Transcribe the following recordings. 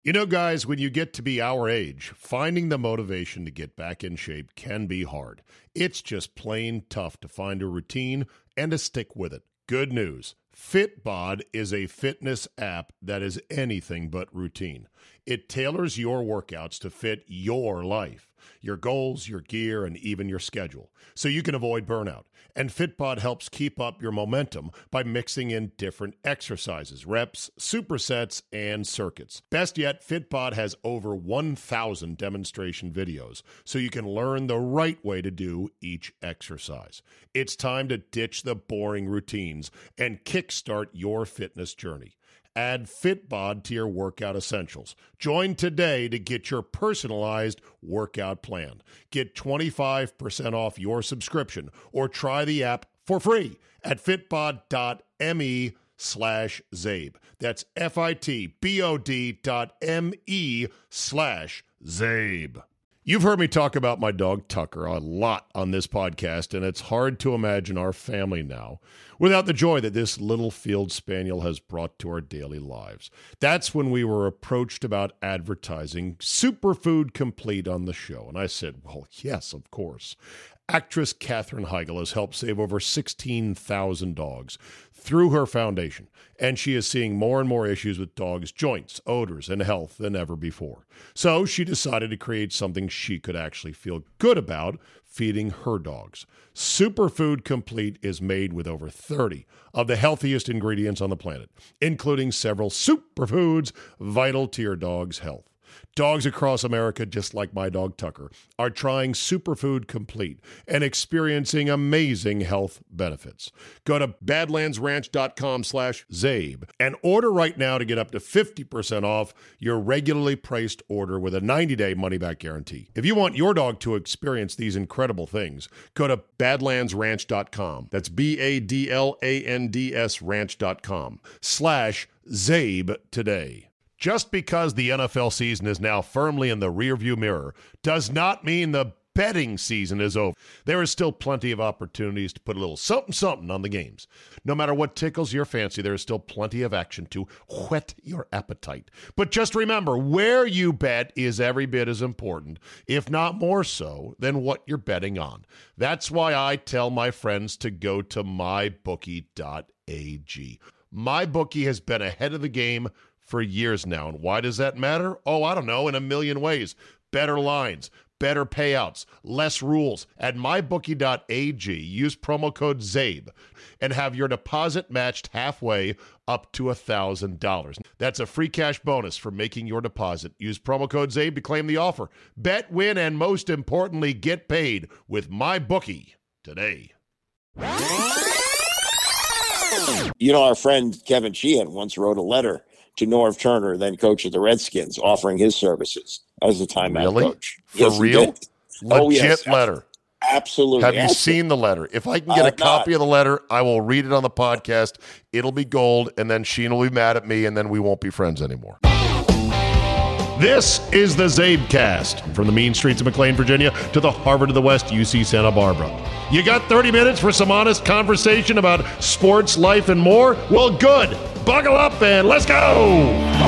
You know, guys, when you get to be our age, finding the motivation to get back in shape can be hard. It's just plain tough to find a routine and to stick with it. Good news. Fitbod is a fitness app that is anything but routine. It tailors your workouts to fit your life, your goals, your gear, and even your schedule, so you can avoid burnout. And Fitbod helps keep up your momentum by mixing in different exercises, reps, supersets, and circuits. Best yet, Fitbod has over 1,000 demonstration videos, so you can learn the right way to do each exercise. It's time to ditch the boring routines and kickstart your fitness journey. Add Fitbod to your workout essentials. Join today to get your personalized workout plan. Get 25% off your subscription or try the app for free at fitbod.me/Zabe. That's fitbod.me/Zabe. You've heard me talk about my dog Tucker a lot on this podcast, and it's hard to imagine our family now without the joy that this little field spaniel has brought to our daily lives. That's when we were approached about advertising Superfood Complete on the show, and I said, well, yes, of course. Actress Katherine Heigl has helped save over 16,000 dogs through her foundation, and she is seeing more and more issues with dogs' joints, odors, and health than ever before. So she decided to create something she could actually feel good about feeding her dogs. Superfood Complete is made with over 30 of the healthiest ingredients on the planet, including several superfoods vital to your dog's health. Dogs across America, just like my dog Tucker, are trying Superfood Complete and experiencing amazing health benefits. Go to badlandsranch.com/Zabe and order right now to get up to 50% off your regularly priced order with a 90-day money-back guarantee. If you want your dog to experience these incredible things, go to badlandsranch.com. That's BADLANDS ranch.com/Zabe today. Just because the NFL season is now firmly in the rearview mirror does not mean the betting season is over. There is still plenty of opportunities to put a little something on the games. No matter what tickles your fancy, there is still plenty of action to whet your appetite. But just remember, where you bet is every bit as important, if not more so, than what you're betting on. That's why I tell my friends to go to mybookie.ag. MyBookie has been ahead of the game for years now. And why does that matter? Oh, I don't know, in a million ways. Better lines, better payouts, less rules. At mybookie.ag, use promo code ZABE and have your deposit matched halfway up to $1,000. That's a free cash bonus for making your deposit. Use promo code ZABE to claim the offer. Bet, win, and most importantly, get paid with MyBookie today. You know, our friend Kevin Sheehan once wrote a letter to Norv Turner, then coach of the Redskins, offering his services as a timeout coach. For real? Legit letter. Absolutely. Have you seen the letter? If I can get a copy of the letter, I will read it on the podcast. It'll be gold, and then Sheen will be mad at me, and then we won't be friends anymore. This is the Zabecast, from the mean streets of McLean, Virginia, to the Harvard of the West, UC Santa Barbara. You got 30 minutes for some honest conversation about sports, life, and more? Well, good. Buckle up and let's go!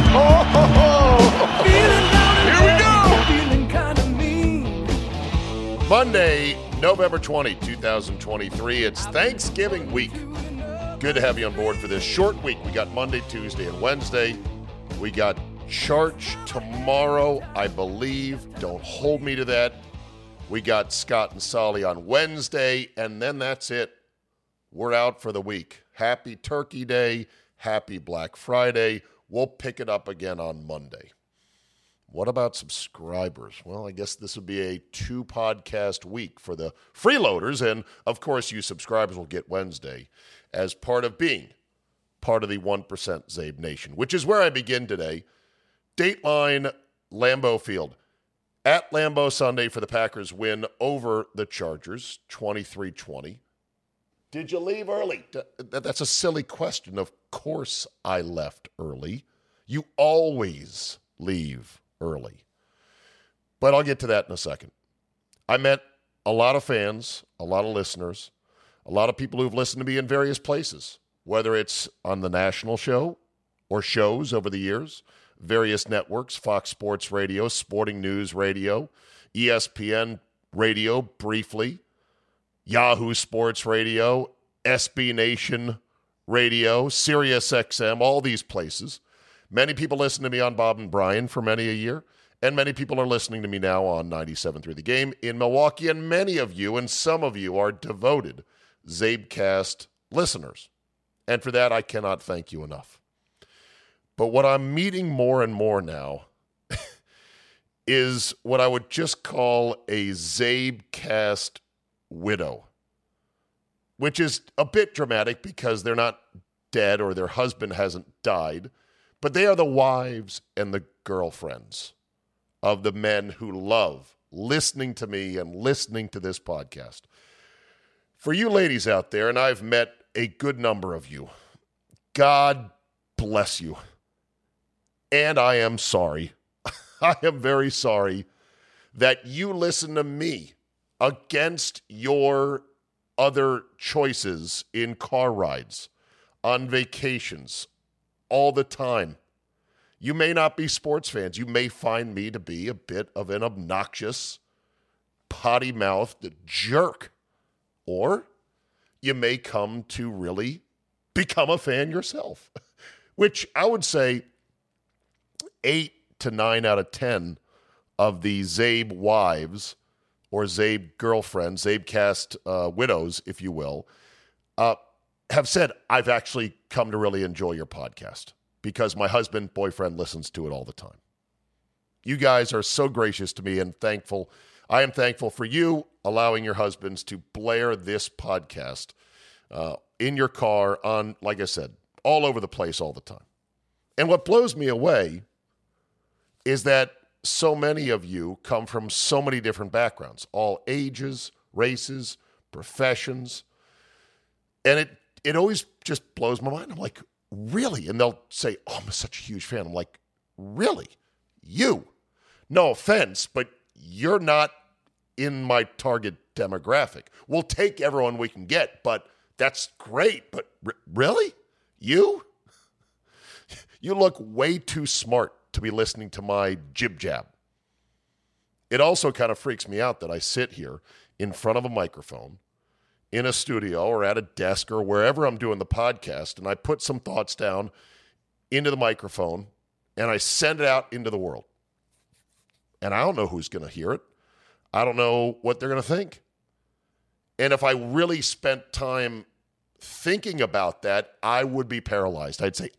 Here we go! Monday, November 20, 2023. It's Thanksgiving week. Good to have you on board for this short week. We got Monday, Tuesday, and Wednesday. We got church tomorrow, I believe. Don't hold me to that. We got Scott and Solly on Wednesday, and then that's it. We're out for the week. Happy Turkey Day. Happy Black Friday. We'll pick it up again on Monday. What about subscribers? Well, I guess this would be a 2-podcast week for the freeloaders, and of course you subscribers will get Wednesday as part of being part of the 1% Zabe Nation, which is where I begin today. Dateline, Lambeau Field. At Lambeau Sunday for the Packers win over the Chargers, 23-20. Did you leave early? That's a silly question. Of course I left early. You always leave early. But I'll get to that in a second. I met a lot of fans, a lot of listeners, a lot of people who've listened to me in various places, whether it's on the national show or shows over the years, various networks, Fox Sports Radio, Sporting News Radio, ESPN Radio briefly, Yahoo Sports Radio, SB Nation Radio, Sirius XM, all these places. Many people listen to me on Bob and Brian for many a year, and many people are listening to me now on 97.3 The Game in Milwaukee, and many of you and some of you are devoted Zabecast listeners. And for that, I cannot thank you enough. But what I'm meeting more and more now is what I would just call a Zabecast widow, which is a bit dramatic because they're not dead or their husband hasn't died, but they are the wives and the girlfriends of the men who love listening to me and listening to this podcast. For you ladies out there, and I've met a good number of you, God bless you. And I am sorry. I am very sorry that you listen to me against your other choices in car rides, on vacations, all the time. You may not be sports fans. You may find me to be a bit of an obnoxious, potty-mouthed jerk. Or you may come to really become a fan yourself, which I would say 8 to 9 out of 10 of the Zabe wives or Zabe girlfriends, Zabecast widows, if you will, have said, I've actually come to really enjoy your podcast because my husband, boyfriend listens to it all the time. You guys are so gracious to me and thankful. I am thankful for you allowing your husbands to blare this podcast in your car on, like I said, all over the place all the time. And what blows me away is that so many of you come from so many different backgrounds, all ages, races, professions. And it always just blows my mind. I'm like, really? And they'll say, oh, I'm such a huge fan. I'm like, really? You? No offense, but you're not in my target demographic. We'll take everyone we can get, but that's great. But really? You? You look way too smart to be listening to my jib-jab. It also kind of freaks me out that I sit here in front of a microphone in a studio or at a desk or wherever I'm doing the podcast, and I put some thoughts down into the microphone, and I send it out into the world. And I don't know who's going to hear it. I don't know what they're going to think. And if I really spent time thinking about that, I would be paralyzed. I'd say,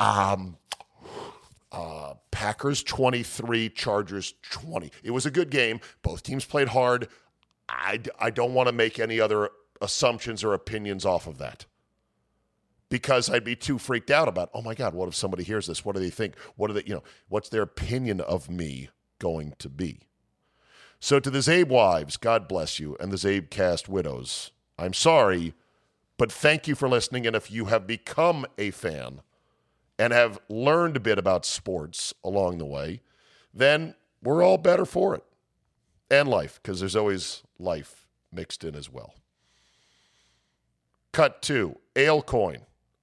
Packers 23, Chargers 20. It was a good game. Both teams played hard. I don't want to make any other assumptions or opinions off of that because I'd be too freaked out about, oh my God, what if somebody hears this? What do they think? What do they, what's their opinion of me going to be? So to the Zabe wives, God bless you, and the Zabecast widows, I'm sorry, but thank you for listening. And if you have become a fan and have learned a bit about sports along the way, then we're all better for it. And life, because there's always life mixed in as well. Cut 2, Alecoin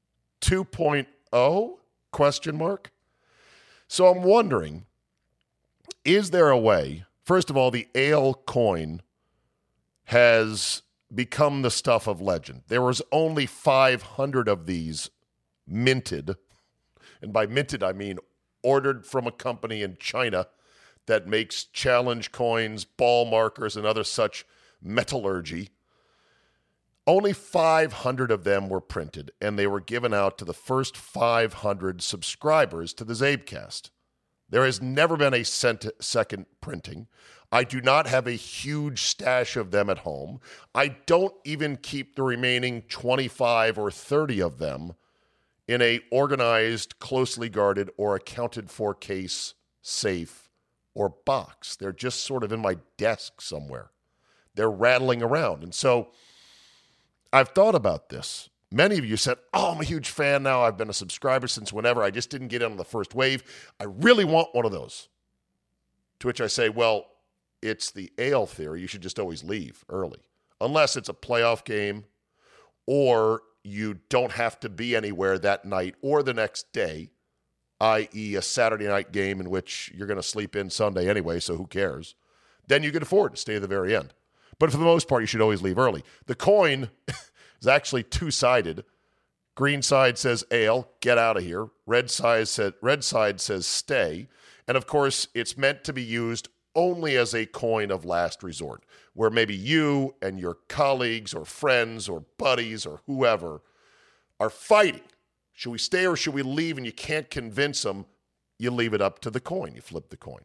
2.0, question mark. So I'm wondering, is there a way, first of all, the Alecoin has become the stuff of legend. There was only 500 of these minted, and by minted I mean ordered from a company in China that makes challenge coins, ball markers, and other such metallurgy. Only 500 of them were printed, and they were given out to the first 500 subscribers to the Zabecast. There has never been a second printing. I do not have a huge stash of them at home. I don't even keep the remaining 25 or 30 of them in a organized, closely guarded, or accounted for case, safe, or box. They're just sort of in my desk somewhere. They're rattling around. And so I've thought about this. Many of you said, oh, I'm a huge fan now. I've been a subscriber since whenever. I just didn't get in on the first wave. I really want one of those. To which I say, well, it's the Ale theory. You should just always leave early. Unless it's a playoff game or you don't have to be anywhere that night or the next day. i.e. a Saturday night game in which you're going to sleep in Sunday anyway, so who cares, then you can afford to stay to the very end. But for the most part, you should always leave early. The coin is actually two-sided. Green side says ale, get out of here. Red side says stay. And of course, it's meant to be used only as a coin of last resort, where maybe you and your colleagues or friends or buddies or whoever are fighting. Should we stay or should we leave? And you can't convince them. You leave it up to the coin. You flip the coin.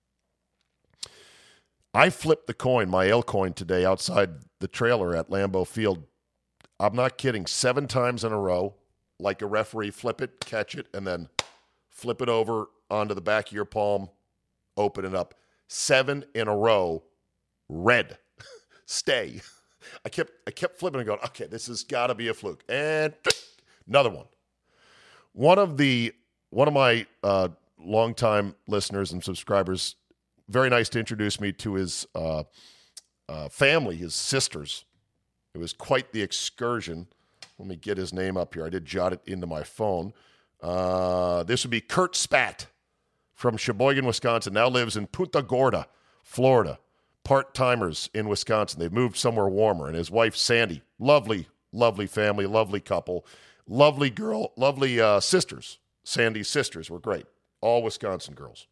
I flipped the coin, my ale coin today outside the trailer at Lambeau Field. I'm not kidding. 7 times in a row, like a referee, flip it, catch it, and then flip it over onto the back of your palm, open it up. 7 in a row, red. Stay. I kept flipping and going, okay, this has got to be a fluke. And another one. One of my longtime listeners and subscribers, very nice to introduce me to his family, his sisters. It was quite the excursion. Let me get his name up here. I did jot it into my phone. This would be Kurt Spat from Sheboygan, Wisconsin. Now lives in Punta Gorda, Florida. Part-timers in Wisconsin. They've moved somewhere warmer. And his wife, Sandy. Lovely, lovely family, lovely couple. Lovely girl, lovely sisters. Sandy's sisters were great. All Wisconsin girls.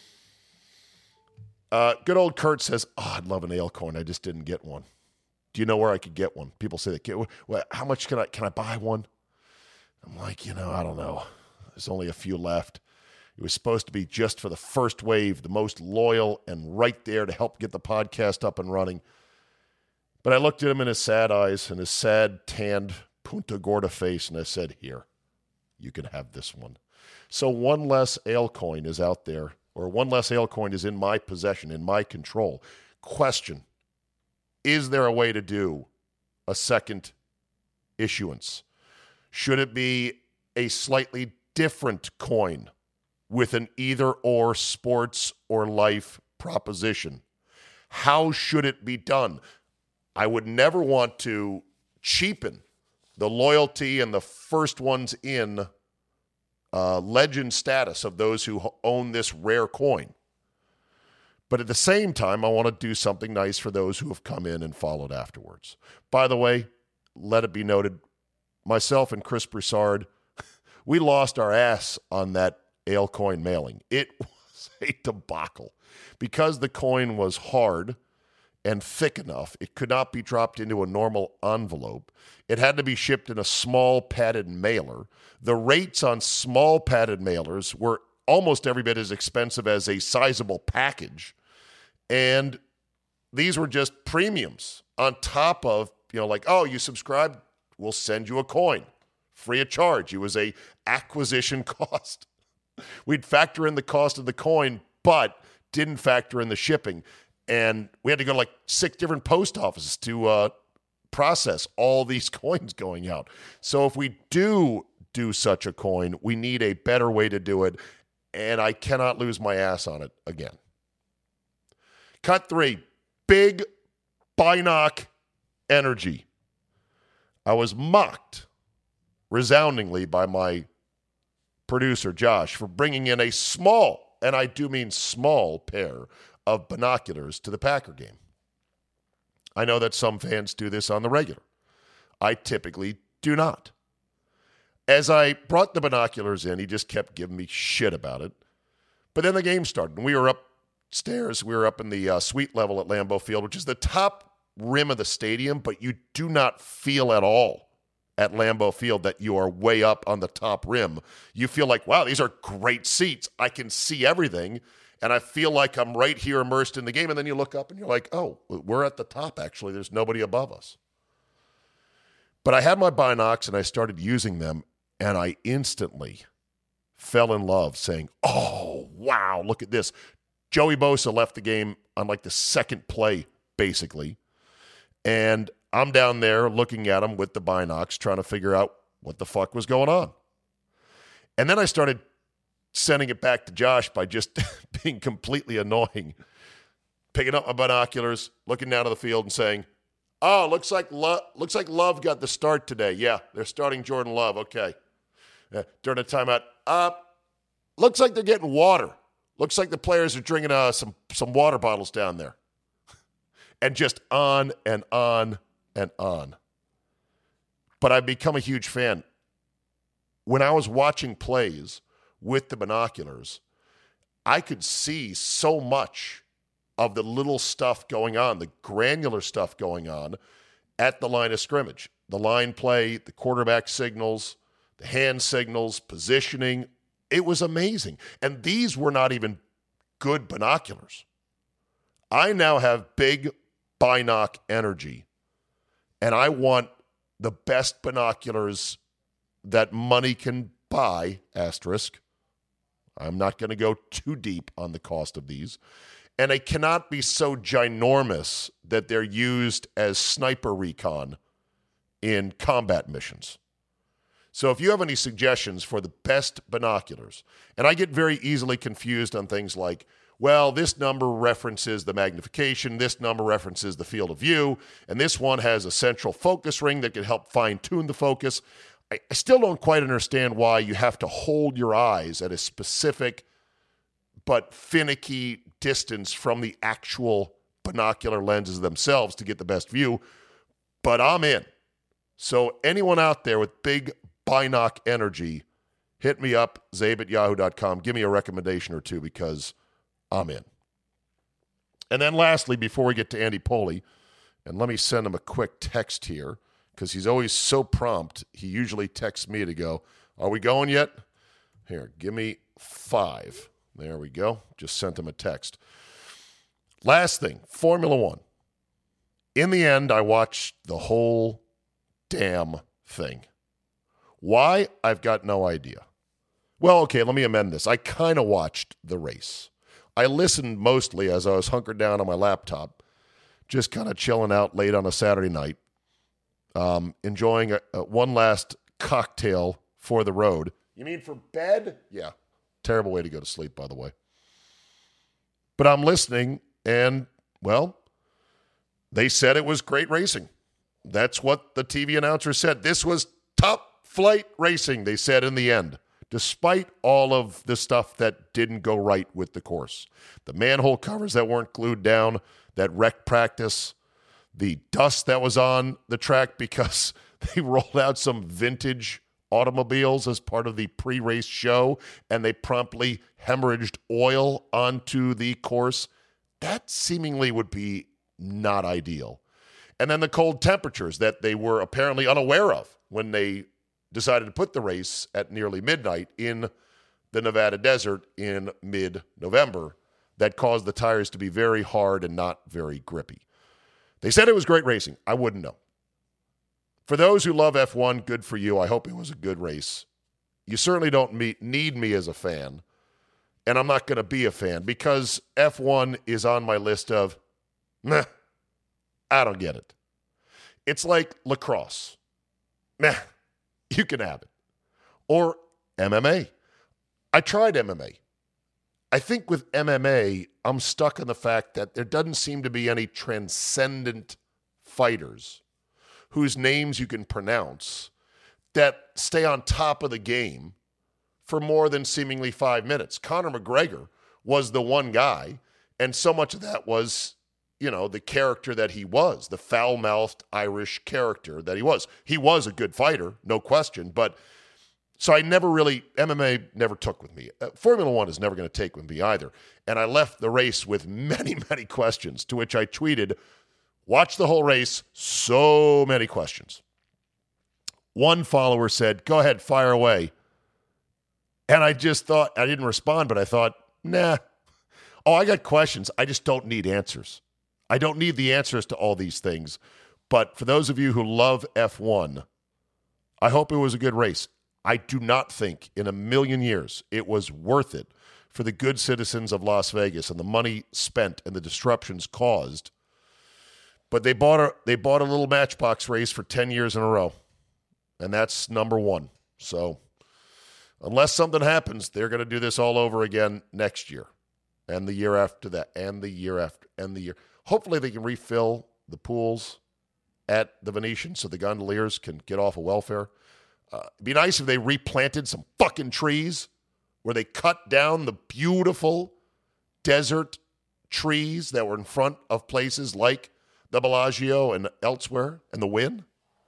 Good old Kurt says, I'd love an ale coin. I just didn't get one. Do you know where I could get one? People say, well, how much can I buy one? I'm like, I don't know. There's only a few left. It was supposed to be just for the first wave, the most loyal and right there to help get the podcast up and running. But I looked at him in his sad eyes and his sad, tanned Punta Gorda face, and I said, here, you can have this one. So one less ale coin is out there, or one less ale coin is in my possession, in my control. Question, is there a way to do a second issuance? Should it be a slightly different coin with an either-or sports or life proposition? How should it be done? I would never want to cheapen the loyalty and the first ones in legend status of those who own this rare coin. But at the same time, I want to do something nice for those who have come in and followed afterwards. By the way, let it be noted, myself and Chris Broussard, we lost our ass on that ale coin mailing. It was a debacle. Because the coin was hard and thick enough, it could not be dropped into a normal envelope. It had to be shipped in a small padded mailer. The rates on small padded mailers were almost every bit as expensive as a sizable package. And these were just premiums on top of, you subscribed, we'll send you a coin free of charge. It was a acquisition cost. We'd factor in the cost of the coin, but didn't factor in the shipping. And we had to go to 6 different post offices to process all these coins going out. So if we do such a coin, we need a better way to do it. And I cannot lose my ass on it again. Cut 3, big Binoc energy. I was mocked resoundingly by my producer, Josh, for bringing in a small, and I do mean small, pair of binoculars to the Packer game. I know that some fans do this on the regular. I typically do not. As I brought the binoculars in, he just kept giving me shit about it. But then the game started, and we were upstairs. We were up in the suite level at Lambeau Field, which is the top rim of the stadium, but you do not feel at all at Lambeau Field that you are way up on the top rim. You feel like, wow, these are great seats. I can see everything, and I feel like I'm right here immersed in the game. And then you look up, and you're like, oh, we're at the top, actually. There's nobody above us. But I had my binocs, and I started using them, and I instantly fell in love, saying, oh, wow, look at this. Joey Bosa left the game on the second play, basically. And I'm down there looking at him with the binocs, trying to figure out what the fuck was going on. And then I started sending it back to Josh by just being completely annoying, picking up my binoculars, looking down to the field and saying, oh, looks like Love got the start today. Yeah, they're starting Jordan Love. Okay. During the timeout, Looks like they're getting water. Looks like the players are drinking some water bottles down there. And just on and on and on. But I've become a huge fan. When I was watching plays with the binoculars, I could see so much of the little stuff going on, the granular stuff going on at the line of scrimmage. The line play, the quarterback signals, the hand signals, positioning. It was amazing. And these were not even good binoculars. I now have big binoc energy, and I want the best binoculars that money can buy, asterisk. I'm not going to go too deep on the cost of these. And they cannot be so ginormous that they're used as sniper recon in combat missions. So if you have any suggestions for the best binoculars, and I get very easily confused on things like, well, this number references the magnification, this number references the field of view, and this one has a central focus ring that can help fine-tune the focus. I still don't quite understand why you have to hold your eyes at a specific but finicky distance from the actual binocular lenses themselves to get the best view, but I'm in. So anyone out there with big binoc energy, hit me up, zabe@yahoo.com. Give me a recommendation or two because I'm in. And then lastly, before we get to Andy Poley, and let me send him a quick text here because he's always so prompt. He usually texts me to go, are we going yet? Here, give me 5. There we go. Just sent him a text. Last thing, Formula One. In the end, I watched the whole damn thing. Why? I've got no idea. Well, okay, let me amend this. I kind of watched the race. I listened mostly as I was hunkered down on my laptop, just kind of chilling out late on a Saturday night, enjoying one last cocktail for the road. You mean for bed? Yeah. Terrible way to go to sleep, by the way. But I'm listening, and, well, they said it was great racing. That's what the TV announcer said. This was top flight racing, they said in the end, despite all of the stuff that didn't go right with the course. The manhole covers that weren't glued down, that wrecked practice, the dust that was on the track because they rolled out some vintage automobiles as part of the pre-race show, and they promptly hemorrhaged oil onto the course. That seemingly would be not ideal. And then the cold temperatures that they were apparently unaware of when they decided to put the race at nearly midnight in the Nevada desert in mid-November that caused the tires to be very hard and not very grippy. They said it was great racing. I wouldn't know. For those who love F1, good for you. I hope it was a good race. You certainly don't need me as a fan, and I'm not going to be a fan because F1 is on my list of, meh, I don't get it. It's like lacrosse. Meh, you can have it. Or MMA. I tried MMA. I think with MMA, I'm stuck on the fact that there doesn't seem to be any transcendent fighters whose names you can pronounce that stay on top of the game for more than seemingly 5 minutes. Conor McGregor was the one guy, and so much of that was, the character that he was, the foul-mouthed Irish character that he was. He was a good fighter, no question, but so MMA never took with me. Formula One is never going to take with me either. And I left the race with many, many questions, to which I tweeted, watch the whole race, so many questions. One follower said, go ahead, fire away. And I just thought, I didn't respond, but I thought, nah. Oh, I got questions. I just don't need answers. I don't need the answers to all these things. But for those of you who love F1, I hope it was a good race. I do not think in a million years it was worth it for the good citizens of Las Vegas and the money spent and the disruptions caused. But they bought a little matchbox race for 10 years in a row, and that's number one. So unless something happens, they're going to do this all over again next year and the year after that and the year after and the year. Hopefully they can refill the pools at the Venetian so the gondoliers can get off of welfare. It'd be nice if they replanted some fucking trees where they cut down the beautiful desert trees that were in front of places like the Bellagio and elsewhere, and the Wynn.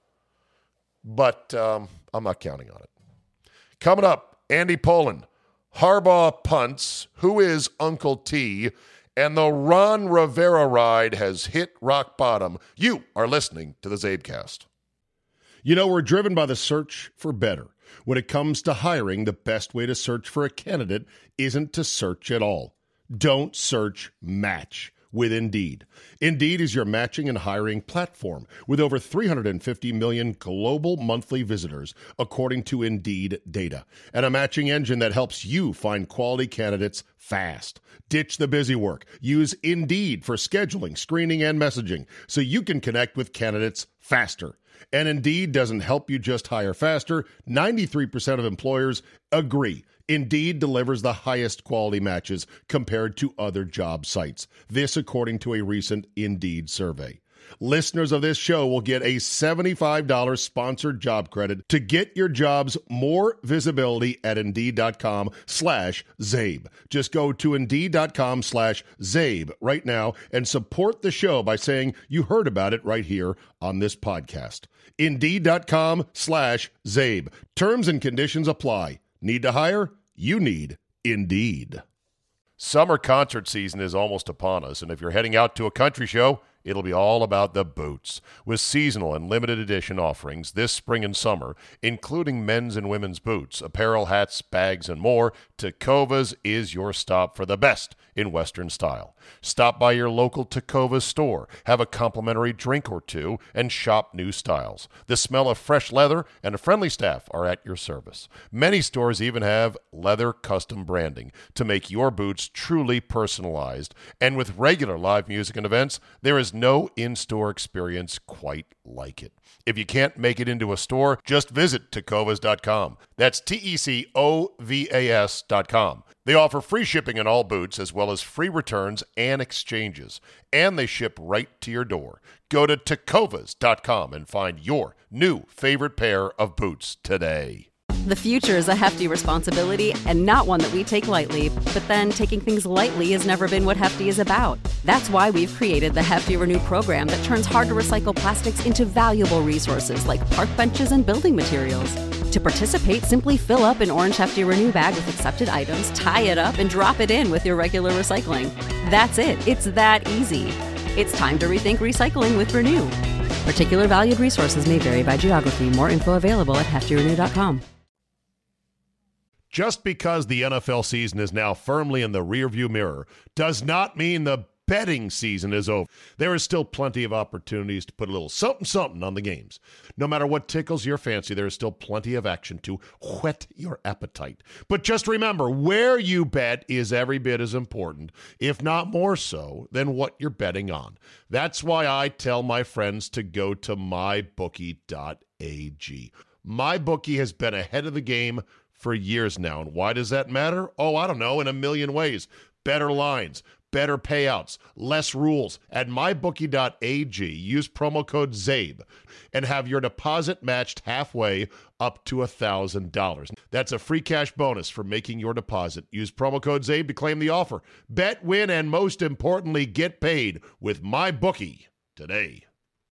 But I'm not counting on it. Coming up, Andy Pollin, Harbaugh punts, who is Uncle T, and the Ron Rivera ride has hit rock bottom. You are listening to the Zabecast. You know, we're driven by the search for better. When it comes to hiring, the best way to search for a candidate isn't to search at all. Don't search, match with Indeed. Indeed is your matching and hiring platform with over 350 million global monthly visitors, according to Indeed data, and a matching engine that helps you find quality candidates fast. Ditch the busy work. Use Indeed for scheduling, screening, and messaging so you can connect with candidates faster. And Indeed doesn't help you just hire faster. 93% of employers agree. Indeed delivers the highest quality matches compared to other job sites. This according to a recent Indeed survey. Listeners of this show will get a $75 sponsored job credit to get your jobs more visibility at Indeed.com/Zabe. Just go to Indeed.com/Zabe right now and support the show by saying you heard about it right here on this podcast. Indeed.com/Zabe. Terms and conditions apply. Need to hire? You need Indeed. Summer concert season is almost upon us, and if you're heading out to a country show, it'll be all about the boots. With seasonal and limited edition offerings this spring and summer, including men's and women's boots, apparel, hats, bags, and more, Tecovas is your stop for the best in Western style. Stop by your local Tecovas store, have a complimentary drink or two, and shop new styles. The smell of fresh leather and a friendly staff are at your service. Many stores even have leather custom branding to make your boots truly personalized. And with regular live music and events, there is no in-store experience quite like it. If you can't make it into a store, just visit Tecovas.com. That's Tecovas.com. They offer free shipping on all boots, as well as free returns and exchanges. And they ship right to your door. Go to Tecovas.com and find your new favorite pair of boots today. The future is a hefty responsibility and not one that we take lightly. But then taking things lightly has never been what Hefty is about. That's why we've created the Hefty Renew program that turns hard-to-recycle plastics into valuable resources like park benches and building materials. To participate, simply fill up an orange Hefty Renew bag with accepted items, tie it up, and drop it in with your regular recycling. That's it. It's that easy. It's time to rethink recycling with Renew. Particular valued resources may vary by geography. More info available at heftyrenew.com. Just because the NFL season is now firmly in the rearview mirror does not mean the betting season is over. There is still plenty of opportunities to put a little something on the games. No matter what tickles your fancy, there is still plenty of action to whet your appetite. But just remember, where you bet is every bit as important, if not more so, than what you're betting on. That's why I tell my friends to go to mybookie.ag. MyBookie has been ahead of the game for years now. And why does that matter? Oh, I don't know, in a million ways. Better lines, better payouts, less rules. At mybookie.ag, use promo code ZABE and have your deposit matched halfway up to $1,000. That's a free cash bonus for making your deposit. Use promo code ZABE to claim the offer. Bet, win, and most importantly, get paid with MyBookie today.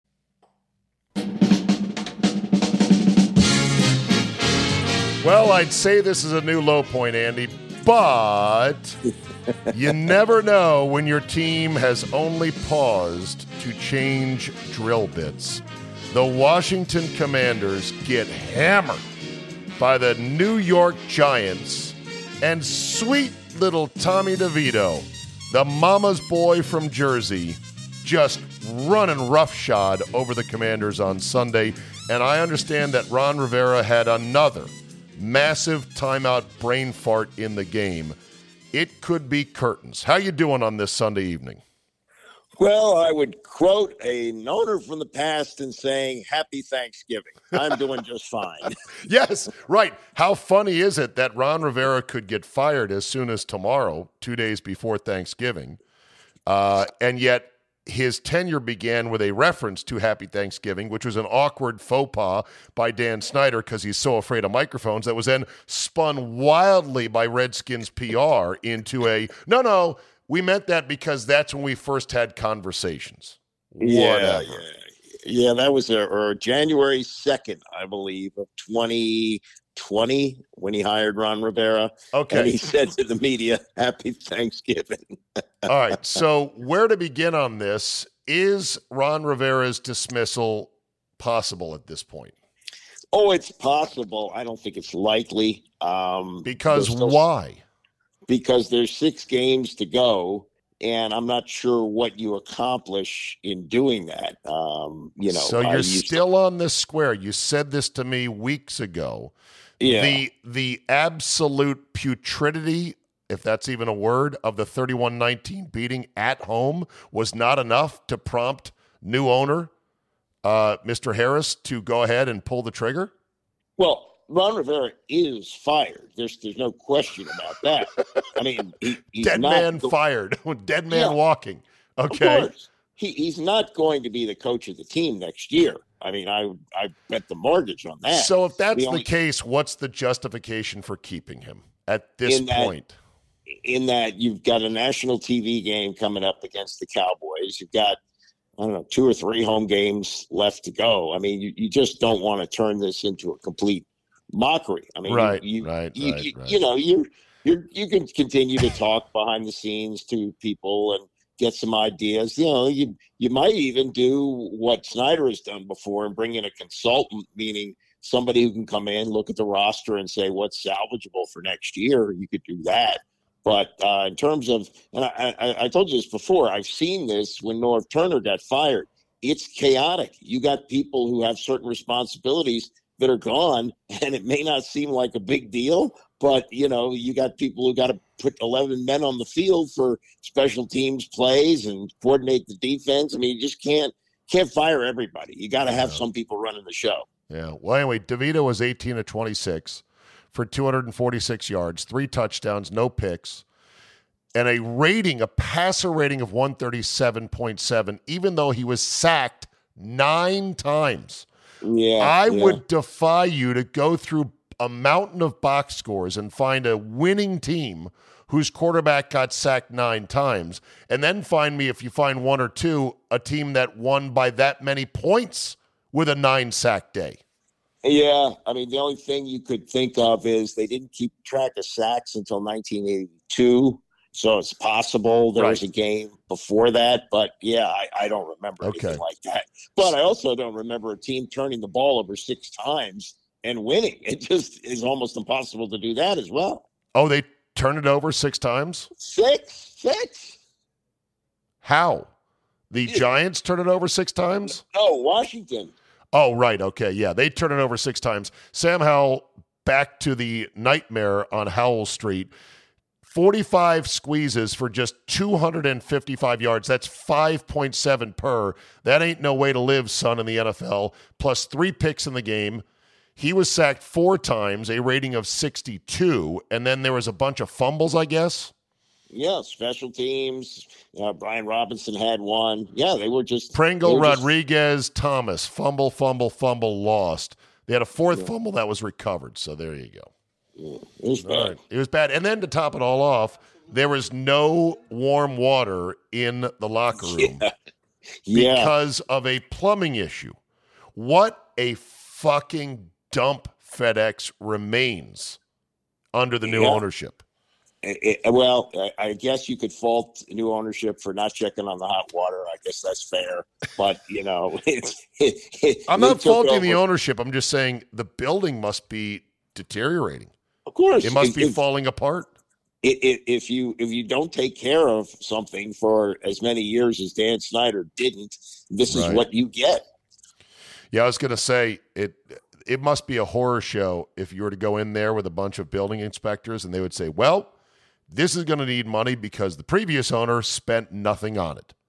Well, I'd say this is a new low point, Andy, but you never know when your team has only paused to change drill bits. The Washington Commanders get hammered by the New York Giants, and sweet little Tommy DeVito, the mama's boy from Jersey, just running roughshod over the Commanders on Sunday. And I understand that Ron Rivera had another massive timeout brain fart in the game. It could be curtains. How you doing on this Sunday evening? Well, I would quote a owner from the past and saying, Happy Thanksgiving. I'm doing just fine. Yes, right. How funny is it that Ron Rivera could get fired as soon as tomorrow, 2 days before Thanksgiving, and yet his tenure began with a reference to Happy Thanksgiving, which was an awkward faux pas by Dan Snyder because he's so afraid of microphones. That was then spun wildly by Redskins PR into a, no, we meant that because that's when we first had conversations. Whatever. Yeah, that was January 2nd, I believe, of 2020 when he hired Ron Rivera. Okay. And he said to the media, Happy Thanksgiving. All right. So where to begin on this? Is Ron Rivera's dismissal possible at this point? Oh, it's possible. I don't think it's likely. Because why? Because there's 6 games to go. And I'm not sure what you accomplish in doing that. So you're still on this square. You said this to me weeks ago. Yeah. The absolute putridity, if that's even a word, of the 31-19 beating at home was not enough to prompt new owner, Mr. Harris, to go ahead and pull the trigger? Well, Ron Rivera is fired. There's no question about that. I mean, he's dead man fired, dead man walking. Okay, of course. He's not going to be the coach of the team next year. I mean, I bet the mortgage on that. So if that's the case, what's the justification for keeping him at this point? In that you've got a national TV game coming up against the Cowboys. You've got, I don't know, 2 or 3 home games left to go. I mean, you just don't want to turn this into a complete mockery. I mean, right. You know, you can continue to talk behind the scenes to people and get some ideas. You know, you might even do what Snyder has done before and bring in a consultant, meaning somebody who can come in, look at the roster and say what's salvageable for next year. You could do that. But in terms of, and I told you this before, I've seen this when Norv Turner got fired. It's chaotic. You got people who have certain responsibilities that are gone, and it may not seem like a big deal, but, you know, you got people who got to put 11 men on the field for special teams plays and coordinate the defense. I mean, you just can't fire everybody. You got to have some people running the show. Yeah. Well, anyway, DeVito was 18 of 26 for 246 yards, 3 touchdowns, no picks, and a passer rating of 137.7, even though he was sacked 9 times. I would defy you to go through a mountain of box scores and find a winning team whose quarterback got sacked 9 times, and then find me, if you find 1 or 2, a team that won by that many points with a 9-sack day. Yeah, I mean, the only thing you could think of is they didn't keep track of sacks until 1982. So it's possible there was a game before that, but yeah, I don't remember anything like that. But I also don't remember a team turning the ball over 6 times and winning. It just is almost impossible to do that as well. Oh, they turned it over 6 times? 6. How? The Giants turned it over 6 times? No, Washington. Oh, right. Okay. Yeah, they turned it over 6 times. Sam Howell, back to the nightmare on Howell Street. 45 squeezes for just 255 yards. That's 5.7 per. That ain't no way to live, son, in the NFL. Plus 3 picks in the game. He was sacked 4 times, a rating of 62. And then there was a bunch of fumbles, I guess. Yeah, special teams. Brian Robinson had 1. Yeah, they were just. Pringle, Rodriguez, Thomas. Fumble, lost. They had a 4th fumble that was recovered. So there you go. It was bad. Right. It was bad. And then to top it all off, there was no warm water in the locker room because of a plumbing issue. What a fucking dump FedEx remains under the new ownership. Well, I guess you could fault new ownership for not checking on the hot water. I guess that's fair. But, you know, I'm not faulting the ownership. I'm just saying the building must be deteriorating. Of course. It must be falling apart. If you don't take care of something for as many years as Dan Snyder didn't, this is what you get. Yeah, I was going to say, it must be a horror show if you were to go in there with a bunch of building inspectors and they would say, well, this is going to need money because the previous owner spent nothing on it.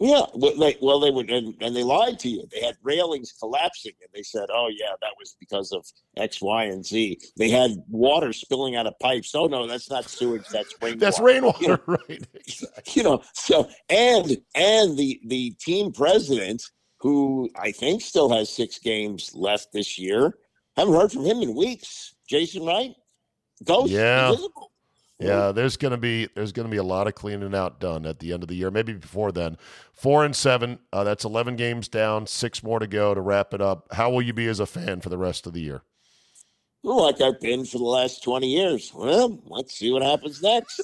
Yeah, well, they would, and they lied to you. They had railings collapsing, and they said, "Oh yeah, that was because of X, Y, and Z." They had water spilling out of pipes. Oh no, that's not sewage. That's rainwater. That's rainwater, right? Exactly. So and the team president, who I think still has 6 games left this year, haven't heard from him in weeks. Jason Wright, ghost, invisible. Yeah, there's gonna be a lot of cleaning out done at the end of the year, maybe before then. 4-7, that's 11 games down, 6 more to go to wrap it up. How will you be as a fan for the rest of the year? Well, like I've been for the last 20 years. Well, let's see what happens next.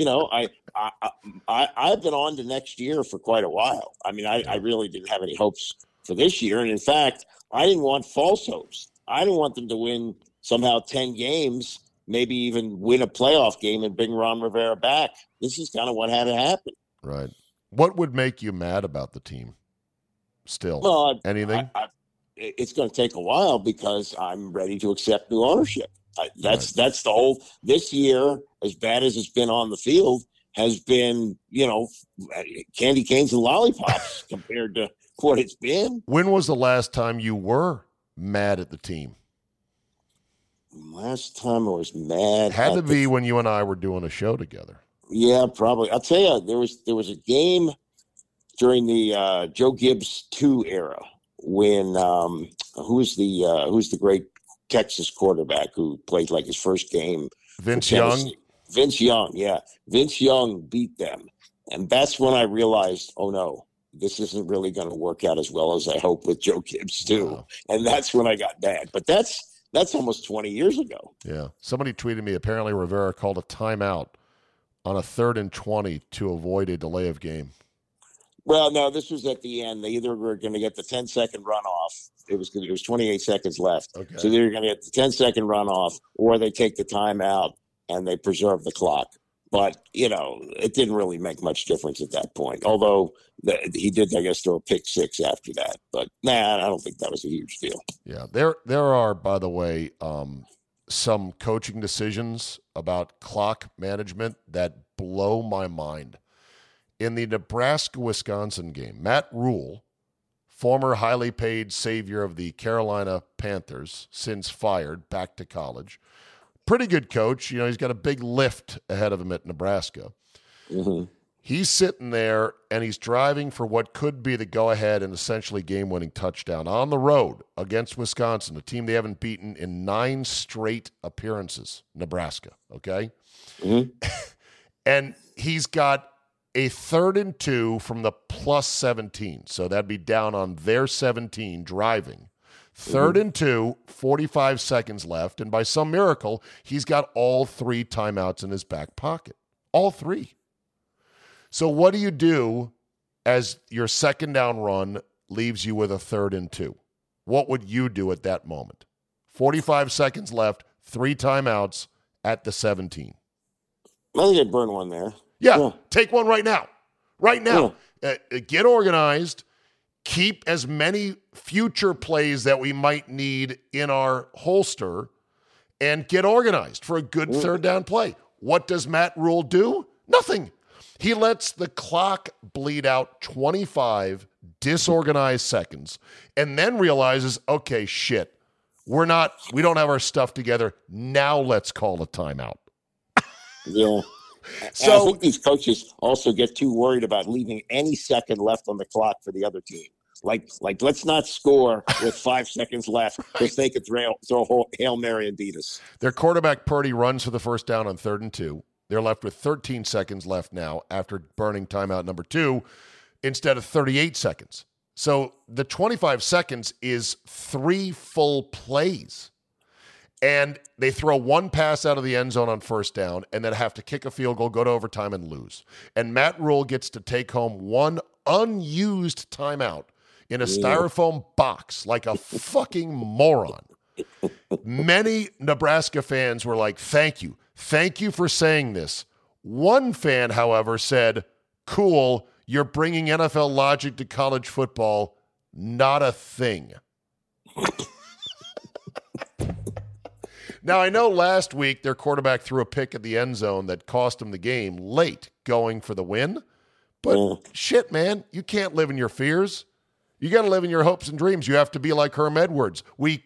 I've been on to next year for quite a while. I mean, I really didn't have any hopes for this year, and in fact, I didn't want false hopes. I didn't want them to win somehow 10 games. Maybe even win a playoff game and bring Ron Rivera back. This is kind of what had to happen. Right. What would make you mad about the team still? Well, anything? It's going to take a while because I'm ready to accept new ownership. That's the whole – this year, as bad as it's been on the field, has been, candy canes and lollipops compared to what it's been. When was the last time you were mad at the team? Last time I was mad. Had to be when you and I were doing a show together. Yeah, probably. I'll tell you, there was a game during the Joe Gibbs 2 era when who's the great Texas quarterback who played like his first game? Vince Young. Vince Young, yeah. Vince Young beat them. And that's when I realized, oh no, this isn't really going to work out as well as I hope with Joe Gibbs too. Wow. And that's when I got mad. But that's almost 20 years ago. Yeah. Somebody tweeted me, apparently Rivera called a timeout on a 3rd and 20 to avoid a delay of game. Well, no, this was at the end. They either were going to get the 10-second runoff. It was 28 seconds left. Okay. So they were going to get the 10-second runoff, or they take the timeout and they preserve the clock. But, it didn't really make much difference at that point. Although he did, I guess, throw a pick 6 after that. But, I don't think that was a huge deal. Yeah, there are, by the way, some coaching decisions about clock management that blow my mind. In the Nebraska-Wisconsin game, Matt Rule, former highly paid savior of the Carolina Panthers, since fired, back to college, pretty good coach. He's got a big lift ahead of him at Nebraska. Mm-hmm. He's sitting there, and he's driving for what could be the go-ahead and essentially game-winning touchdown on the road against Wisconsin, a team they haven't beaten in 9 straight appearances, Nebraska, okay? Mm-hmm. And he's got a 3rd and 2 from the plus 17, so that'd be down on their 17 driving. 3rd and 2, 45 seconds left, and by some miracle, he's got all 3 timeouts in his back pocket. All 3. So what do you do as your second down run leaves you with a 3rd and 2? What would you do at that moment? 45 seconds left, 3 timeouts at the 17. I think I'd burn one there. Yeah, take one right now. Right now. Yeah. Get organized. Keep as many future plays that we might need in our holster and get organized for a good 3rd down play. What does Matt Rule do? Nothing. He lets the clock bleed out 25 disorganized seconds and then realizes, okay, shit, we don't have our stuff together. Now let's call a timeout. Yeah. So I think these coaches also get too worried about leaving any second left on the clock for the other team. Like let's not score with 5 seconds left because they could throw a Hail Mary and beat us. Their quarterback, Purdy, runs for the first down on 3rd and 2. They're left with 13 seconds left now after burning timeout number 2 instead of 38 seconds. So the 25 seconds is 3 full plays. And they throw 1 pass out of the end zone on 1st down and then have to kick a field goal, go to overtime, and lose. And Matt Rule gets to take home 1 unused timeout in a styrofoam box like a fucking moron. Many Nebraska fans were like, thank you. Thank you for saying this. One fan, however, said, cool, you're bringing NFL logic to college football. Not a thing. Now, I know last week their quarterback threw a pick at the end zone that cost him the game late, going for the win. But shit, man, you can't live in your fears. You got to live in your hopes and dreams. You have to be like Herm Edwards. We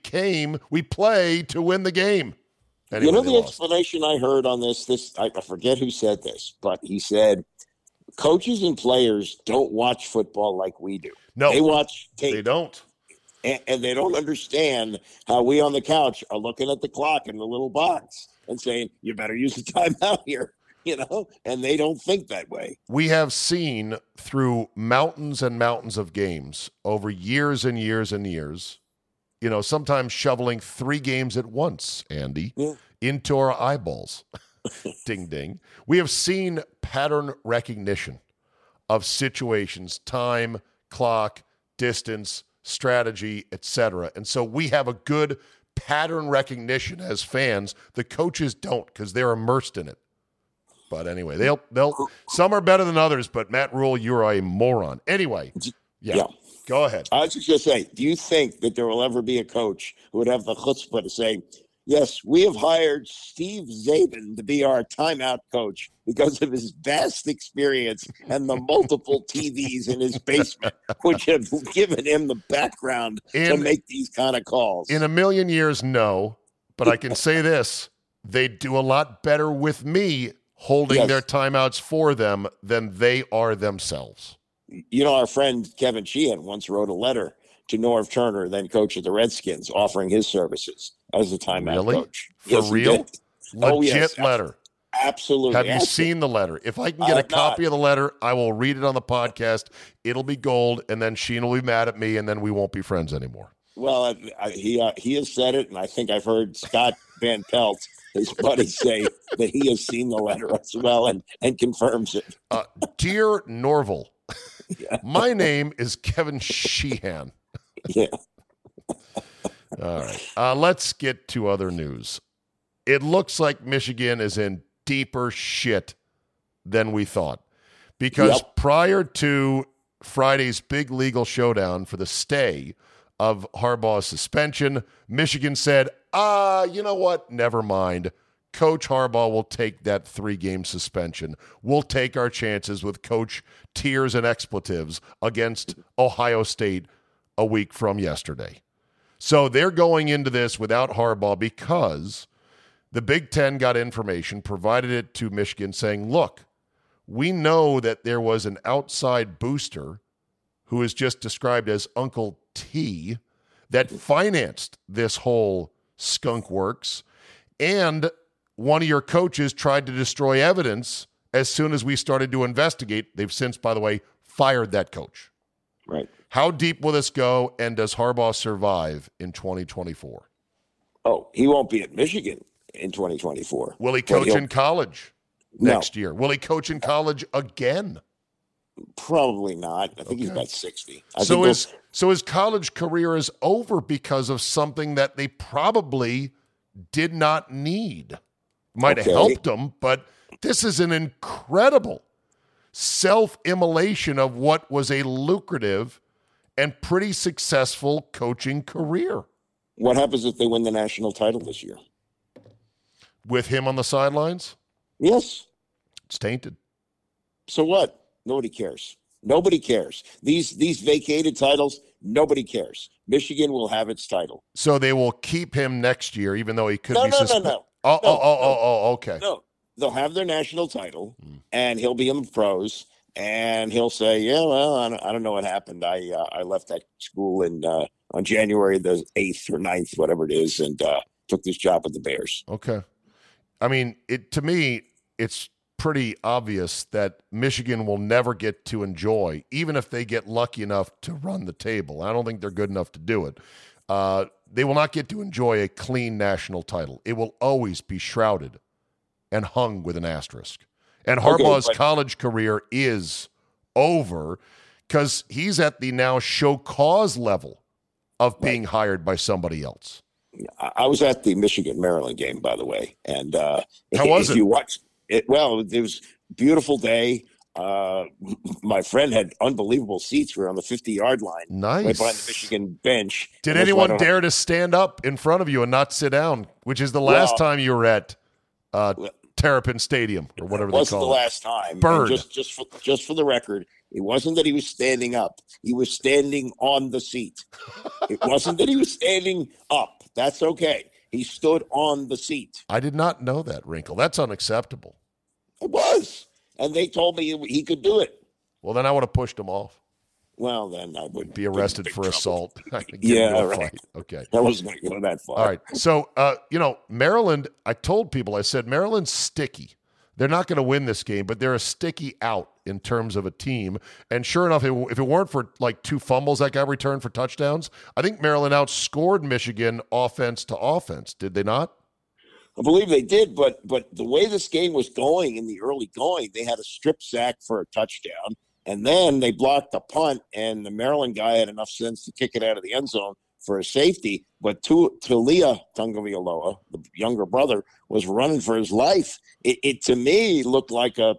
play to win the game. Anyway, you know the explanation I heard on this I forget who said this, but he said coaches and players don't watch football like we do. No, they watch tape. They don't. And they don't understand how we on the couch are looking at the clock in the little box and saying, you better use the timeout here, and they don't think that way. We have seen through mountains and mountains of games over years and years and years, sometimes shoveling 3 games at once, Andy, into our eyeballs. Ding, ding. We have seen pattern recognition of situations, time, clock, distance, strategy, etc. And so we have a good pattern recognition as fans. The coaches don't because they're immersed in it. But anyway, they'll some are better than others, but Matt Rule, you're a moron. Anyway, yeah. Go ahead. I was just going to say, do you think that there will ever be a coach who would have the chutzpah to say, yes, we have hired Steve Zabin to be our timeout coach because of his vast experience and the multiple TVs in his basement, which have given him the background to make these kind of calls? In a million years, no. But I can say this. They do a lot better with me holding their timeouts for them than they are themselves. Our friend Kevin Sheehan once wrote a letter to Norv Turner, then coach of the Redskins, offering his services as a timeout coach. For real? Legit letter. Absolutely. Have you seen the letter? If I can get a copy of the letter, I will read it on the podcast. It'll be gold, and then Sheen will be mad at me, and then we won't be friends anymore. Well, he has said it, and I think I've heard Scott Van Pelt, his buddy, say that he has seen the letter as well and confirms it. Dear Norval, my name is Kevin Sheehan. Yeah. All right. Let's get to other news. It looks like Michigan is in deeper shit than we thought. Because prior to Friday's big legal showdown for the stay of Harbaugh's suspension, Michigan said, you know what? Never mind. Coach Harbaugh will take that 3-game suspension. We'll take our chances with Coach Tears and Expletives against Ohio State a week from yesterday. So they're going into this without Harbaugh because the Big Ten got information, provided it to Michigan saying, look, we know that there was an outside booster who is just described as Uncle T that financed this whole skunk works, and one of your coaches tried to destroy evidence as soon as we started to investigate. They've since, by the way, fired that coach. Right. How deep will this go, and does Harbaugh survive in 2024? Oh, he won't be at Michigan in 2024. Will he coach in college next year? Will he coach in college again? Probably not. I think he's about 60. So his college career is over because of something that they probably did not need. Might have helped him, but this is an incredible self-immolation of what was a lucrative and pretty successful coaching career. What happens if they win the national title this year? With him on the sidelines? Yes. It's tainted. So what? Nobody cares. Nobody cares. These vacated titles, nobody cares. Michigan will have its title. So they will keep him next year, even though he could be suspended. No. Okay. No, they'll have their national title, and he'll be in the pros, and he'll say, "Yeah, well, I don't know what happened. I left that school on January the 8th or 9th, whatever it is, and took this job with the Bears." Okay. I mean, to me, it's pretty obvious that Michigan will never get to enjoy, even if they get lucky enough to run the table. I don't think they're good enough to do it. They will not get to enjoy a clean national title. It will always be shrouded and hung with an asterisk. And Harbaugh's college career is over because he's at the now show cause level of being hired by somebody else. I was at the Michigan-Maryland game, by the way. And how was it? If you watched it, well, it was a beautiful day. My friend had unbelievable seats. We were on the 50-yard line. Nice. Right behind the Michigan bench. Did anyone dare to stand up in front of you and not sit down, which is the last time you were at Terrapin Stadium or whatever It they wasn't the call it. last time. Bird. And just for the record, it wasn't that he was standing up. He was standing on the seat. It wasn't that he was standing up. That's okay. He stood on the seat. I did not know that, Wrinkle. That's unacceptable. It was. And they told me he could do it. Well, then I would have pushed him off. Well, then I would be arrested for assault. Yeah, right. Fight. Okay. I wasn't going to go that far. All right. So, Maryland, I told people, I said, Maryland's sticky. They're not going to win this game, but they're a sticky out in terms of a team. And sure enough, if it weren't for like 2 fumbles that got returned for touchdowns, I think Maryland outscored Michigan offense to offense. Did they not? I believe they did, but the way this game was going in the early going, they had a strip sack for a touchdown, and then they blocked a punt, and the Maryland guy had enough sense to kick it out of the end zone for a safety. But Talia Tagovailoa, the younger brother, was running for his life. It to me looked like a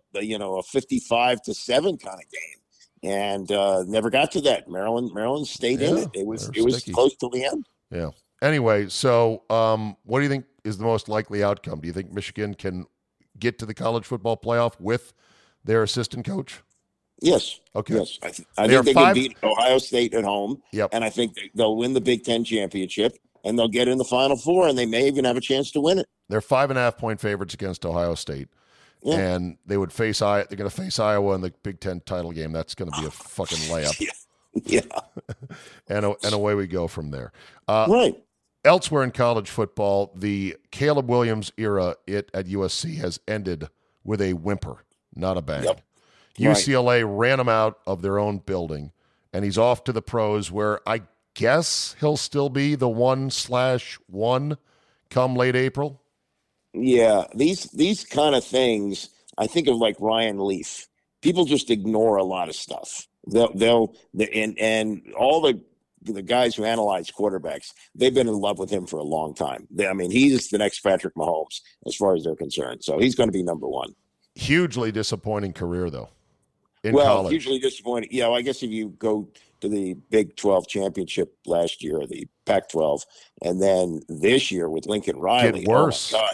55-7 kind of game, and never got to that. Maryland stayed in it. It was close to the end. Yeah. Anyway, so what do you think is the most likely outcome? Do you think Michigan can get to the college football playoff with their assistant coach? Yes. Okay. Yes. I think they can beat Ohio State at home. Yep. And I think they'll win the Big Ten championship, and they'll get in the Final Four, and they may even have a chance to win it. They're 5.5-point favorites against Ohio State. Yeah. And they would face they're going to face Iowa in the Big Ten title game. That's going to be a fucking layup. Yeah. and away we go from there. Right. Elsewhere in college football, the Caleb Williams era at USC has ended with a whimper, not a bang. Yep. UCLA ran him out of their own building, and he's off to the pros where I guess he'll still be the 1/1 come late April. Yeah, these kind of things, I think of like Ryan Leaf. People just ignore a lot of stuff. And all the guys who analyze quarterbacks, they've been in love with him for a long time. He's the next Patrick Mahomes as far as they're concerned. So he's going to be number one. Hugely disappointing career, though, in college. Hugely disappointing. Yeah, well, I guess if you go to the Big 12 championship last year, the Pac-12, and then this year with Lincoln Riley. Get worse. Oh my God.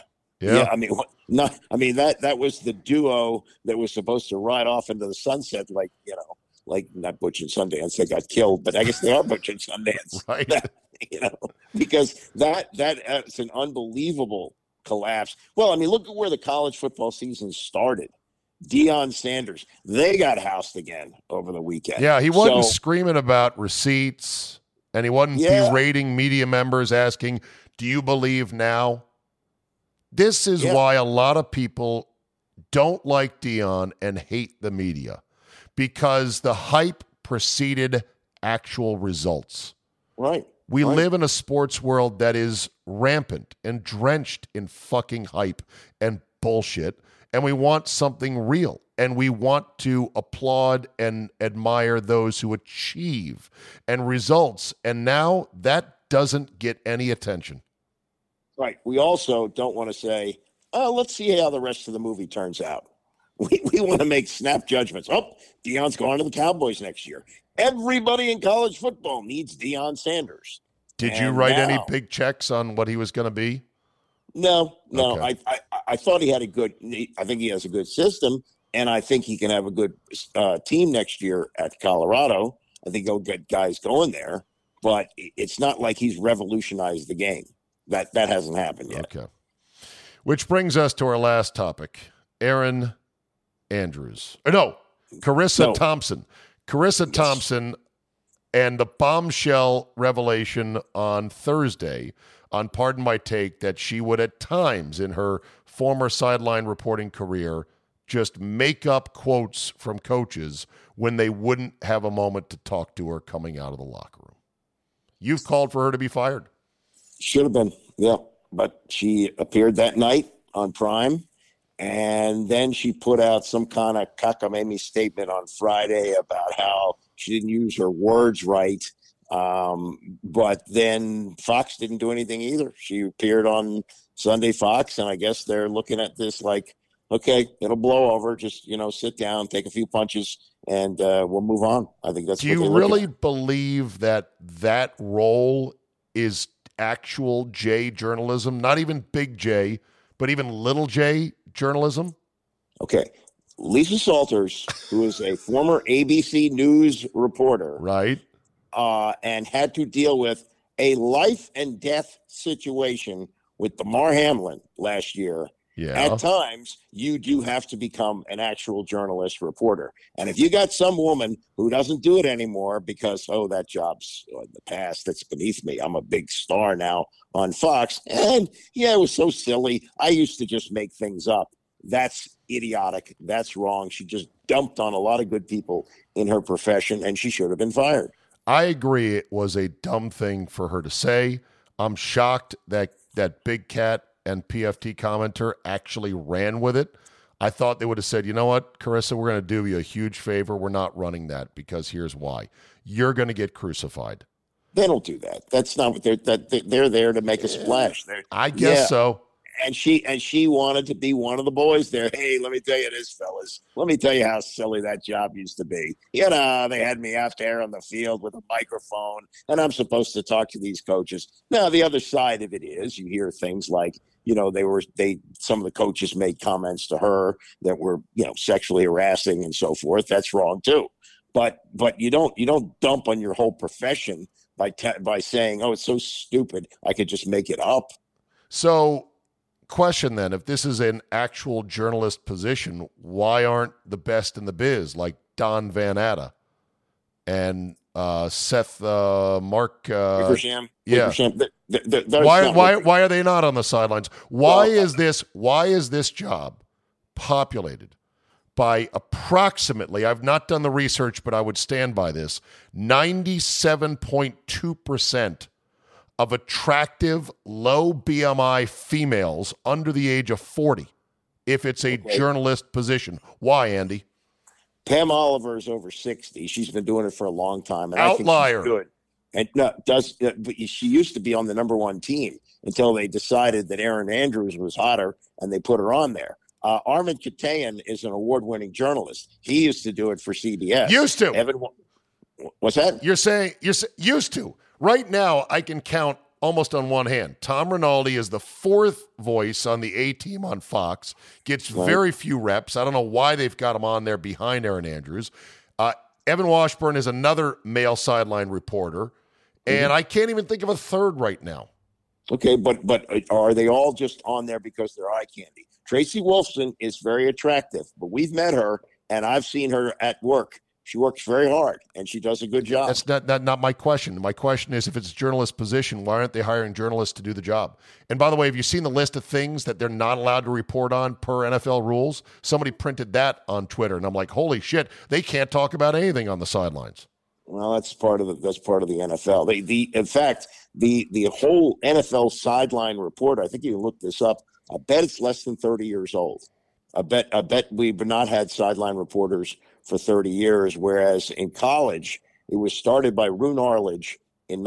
Yeah. That was the duo that was supposed to ride off into the sunset, like not Butch and Sundance. They got killed, but I guess they are Butch and Sundance, right? Because that's an unbelievable collapse. Well, look at where the college football season started. Deion Sanders, they got housed again over the weekend. Yeah, he wasn't screaming about receipts, and he wasn't berating media members asking, "Do you believe now?" This is why a lot of people don't like Deion and hate the media, because the hype preceded actual results. Right. We live in a sports world that is rampant and drenched in fucking hype and bullshit, and we want something real, and we want to applaud and admire those who achieve and results, and now that doesn't get any attention. Right. We also don't want to say, let's see how the rest of the movie turns out. We want to make snap judgments. Oh, Deion's going to the Cowboys next year. Everybody in college football needs Deion Sanders. Did you write any big checks on what he was going to be? No. Okay. I thought he had I think he has a good system, and I think he can have a good team next year at Colorado. I think he'll get guys going there, but it's not like he's revolutionized the game. That hasn't happened yet. Okay. Which brings us to our last topic, Erin Andrews. Carissa Thompson. Carissa Thompson and the bombshell revelation on Thursday on Pardon My Take that she would at times in her former sideline reporting career just make up quotes from coaches when they wouldn't have a moment to talk to her coming out of the locker room. You've called for her to be fired. Should have been, yeah. But she appeared that night on Prime, and then she put out some kind of cockamamie statement on Friday about how she didn't use her words right. But then Fox didn't do anything either. She appeared on Sunday Fox, and I guess they're looking at this like, okay, it'll blow over. Just, sit down, take a few punches, and we'll move on. I think that's. Do you really believe that role is actual J journalism? Not even big J, but even little J journalism? Okay. Lisa Salters, who is a former ABC News reporter, Right. And had to deal with a life and death situation with Damar Hamlin last year. Yeah. At times, you do have to become an actual journalist reporter. And if you got some woman who doesn't do it anymore because, that job's in the past, that's beneath me. I'm a big star now on Fox. And it was so silly. I used to just make things up. That's idiotic. That's wrong. She just dumped on a lot of good people in her profession, and she should have been fired. I agree it was a dumb thing for her to say. I'm shocked that Big Cat and PFT commenter actually ran with it. I thought they would have said, you know what, Carissa, we're going to do you a huge favor. We're not running that because here's why. You're going to get crucified. They don't do that. That's not what they're there to make a splash. I guess so. And she wanted to be one of the boys there. Hey, let me tell you this, fellas. Let me tell you how silly that job used to be. They had me out there on the field with a microphone, and I'm supposed to talk to these coaches. Now, the other side of it is you hear things like, some of the coaches made comments to her that were, sexually harassing and so forth. That's wrong too. But you don't dump on your whole profession by saying, it's so stupid, I could just make it up. So, question then, if this is an actual journalist position, why aren't the best in the biz like Don Van Atta and Seth Mark Wickersham? Yeah. Why are they not on the sidelines? Why is this job populated by approximately, I've not done the research, but I would stand by this, 97.2% of attractive, low BMI females under the age of 40, if it's a journalist position. Why, Andy? Pam Oliver is over 60. She's been doing it for a long time. And Outlier. I think she's good. And but she used to be on the number one team until they decided that Erin Andrews was hotter, and they put her on there. Armin Katayan is an award-winning journalist. He used to do it for CBS. Used to. What's that? You're saying used to. Right now, I can count almost on one hand. Tom Rinaldi is the fourth voice on the A-team on Fox, gets very few reps. I don't know why they've got him on there behind Erin Andrews. Evan Washburn is another male sideline reporter, and I can't even think of a third right now. Okay, but are they all just on there because they're eye candy? Tracy Wolfson is very attractive, but we've met her, and I've seen her at work. She works very hard, and she does a good job. That's not my question. My question is, if it's a journalist position, why aren't they hiring journalists to do the job? And by the way, have you seen the list of things that they're not allowed to report on per NFL rules? Somebody printed that on Twitter, and I'm like, holy shit, they can't talk about anything on the sidelines. Well, that's part of the NFL. In fact, the whole NFL sideline report, I think you can look this up. I bet it's less than 30 years old. I bet we've not had sideline reporters for 30 years, whereas in college, it was started by Roone Arledge in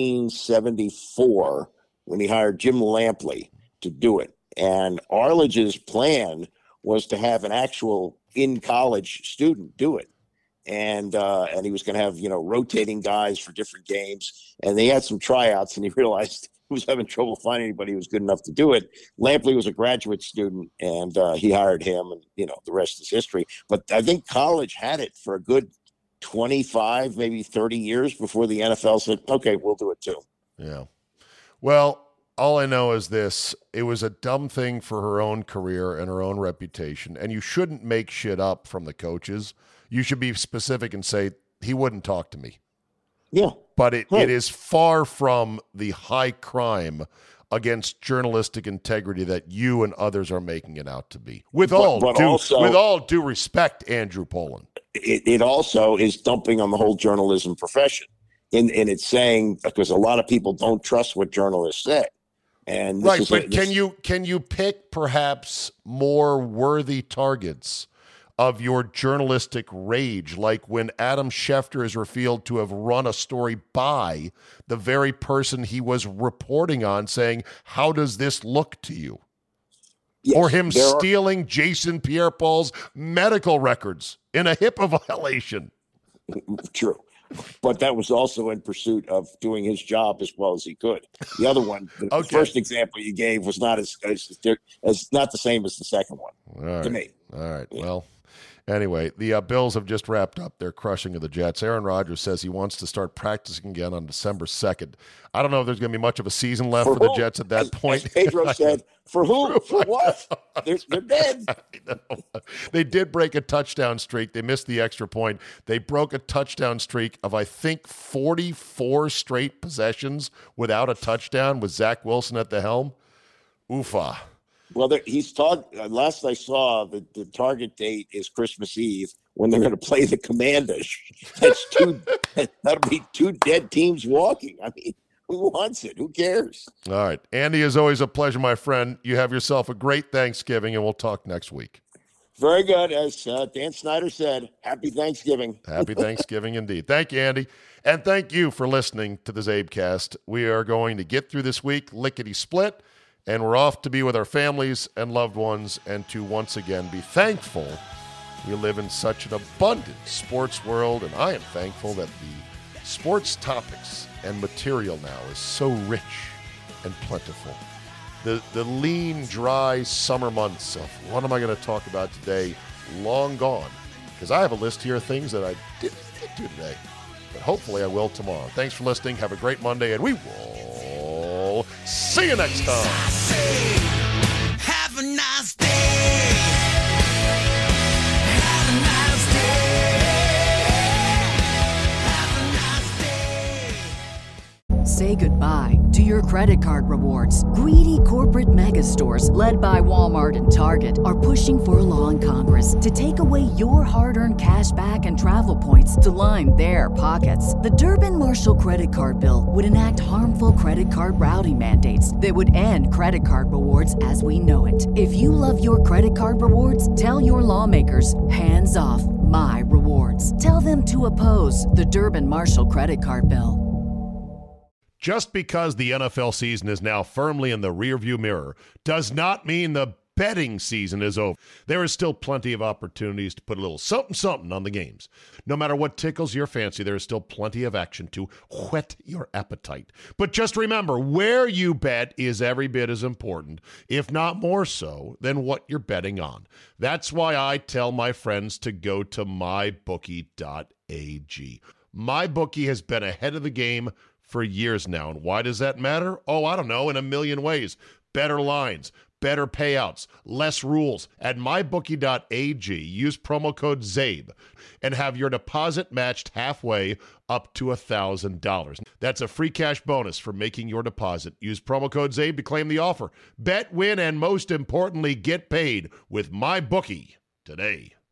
1974 when he hired Jim Lampley to do it. And Arledge's plan was to have an actual in-college student do it. And he was going to have, rotating guys for different games. And they had some tryouts, and he realized he was having trouble finding anybody who was good enough to do it. Lampley was a graduate student, and he hired him, and, the rest is history. But I think college had it for a good 25, maybe 30 years before the NFL said, okay, we'll do it too. Yeah. Well, all I know is this. It was a dumb thing for her own career and her own reputation, and you shouldn't make shit up from the coaches. You should be specific and say, he wouldn't talk to me. Yeah. But it is far from the high crime against journalistic integrity that you and others are making it out to be. With all due respect, Andrew Poland. It also is dumping on the whole journalism profession. And it's saying, because a lot of people don't trust what journalists say. And right, but can you pick perhaps more worthy targets of your journalistic rage, like when Adam Schefter is revealed to have run a story by the very person he was reporting on, saying, how does this look to you? Yes, or him stealing Jason Pierre-Paul's medical records in a HIPAA violation. True. but that was also in pursuit of doing his job as well as he could. The other one, the Okay. first example you gave was not as not the same as the second one to me. All right. Yeah. Well, anyway, the Bills have just wrapped up their crushing of the Jets. Aaron Rodgers says he wants to start practicing again on December 2nd. I don't know if there's going to be much of a season left for the whom? Jets at that point. As Pedro said, for who? For what? They're dead. They did break a touchdown streak. They missed the extra point. They broke a touchdown streak of, I think, 44 straight possessions without a touchdown with Zach Wilson at the helm. Oofa. Well, he's taught. Last I saw, the target date is Christmas Eve when they're going to play the Commanders. That'll be two dead teams walking. I mean, who wants it? Who cares? All right. Andy, as always, a pleasure, my friend. You have yourself a great Thanksgiving, and we'll talk next week. Very good. As Dan Snyder said, happy Thanksgiving. Happy Thanksgiving indeed. Thank you, Andy. And thank you for listening to the Zabecast. We are going to get through this week lickety-split, and we're off to be with our families and loved ones and to once again be thankful we live in such an abundant sports world, and I am thankful that the sports topics and material now is so rich and plentiful. The lean, dry summer months of what am I going to talk about today, long gone, because I have a list here of things that I didn't get to today, but hopefully I will tomorrow. Thanks for listening. Have a great Monday, and we will see you next time. Have a nice day. Have a nice day. Have a nice day. Say goodbye to your credit card rewards. Greedy corporate mega stores, led by Walmart and Target, are pushing for a law in Congress to take away your hard-earned cash back and travel points to line their pockets. The Durbin-Marshall credit card bill would enact harmful credit card routing mandates that would end credit card rewards as we know it. If you love your credit card rewards, tell your lawmakers, hands off my rewards. Tell them to oppose the Durbin-Marshall credit card bill. Just because the NFL season is now firmly in the rearview mirror does not mean the betting season is over. There is still plenty of opportunities to put a little something on the games. No matter what tickles your fancy, there is still plenty of action to whet your appetite. But just remember, where you bet is every bit as important, if not more so, than what you're betting on. That's why I tell my friends to go to mybookie.ag. MyBookie has been ahead of the game for years now. And why does that matter? Oh, I don't know, in a million ways. Better lines, better payouts, less rules. At mybookie.ag, use promo code ZABE and have your deposit matched halfway up to $1,000. That's a free cash bonus for making your deposit. Use promo code ZABE to claim the offer. Bet, win, and most importantly, get paid with MyBookie today.